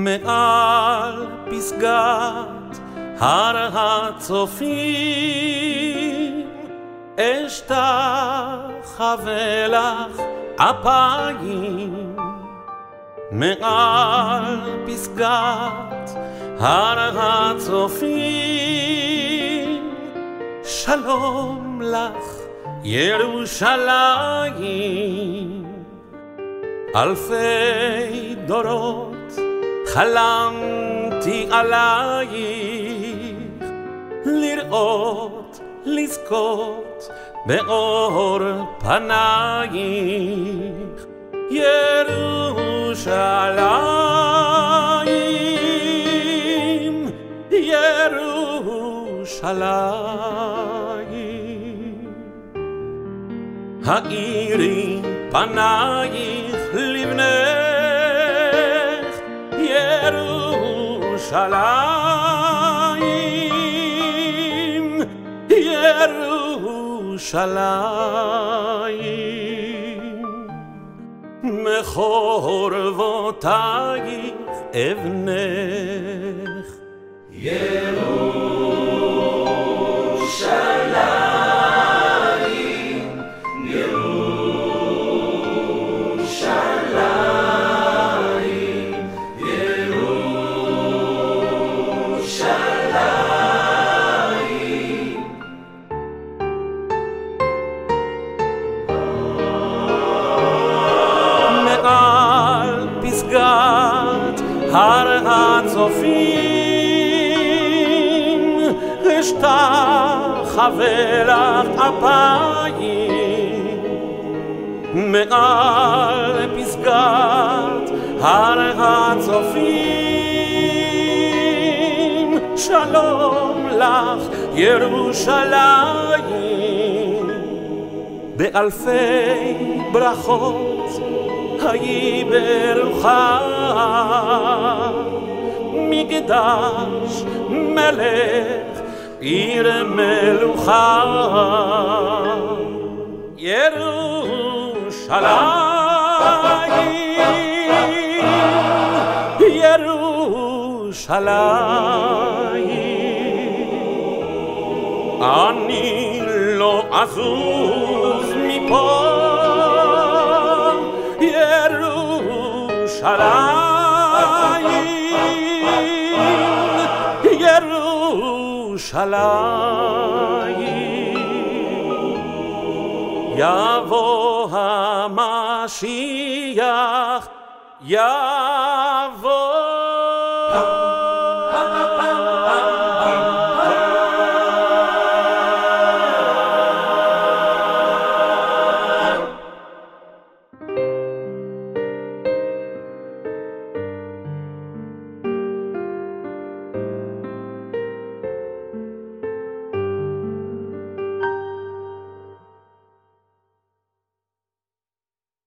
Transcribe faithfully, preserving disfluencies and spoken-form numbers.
מעל פסגת הר הצופים אשתחווה לך אפיים מעל פסגת הר הצופים שלום לך ירושלים אלפי דורות חלמתי עלייך לראות לזכות באור פנייך ירושלים ירושלים האירי פנייך לבנך ירושלים ירושלים מחורבותייך אבנך ירושלים ירושלים ירושלים מעל פסגת הר הצופים אשתחווה לך אפיים מעל פסגת הר הצופים שלום לך ירושלים באלפי ברכות היי ברוכה מקדש מלך עיר מלוכה ירושלים ירושלים אני לא אזוז מפה ירושלים ירושלים יבוא המשיח יבוא